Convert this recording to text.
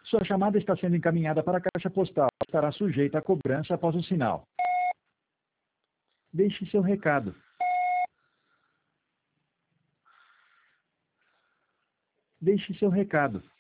Sua chamada está sendo encaminhada para a caixa postal. Estará sujeita a cobrança após o sinal. Deixe seu recado. Deixe seu recado.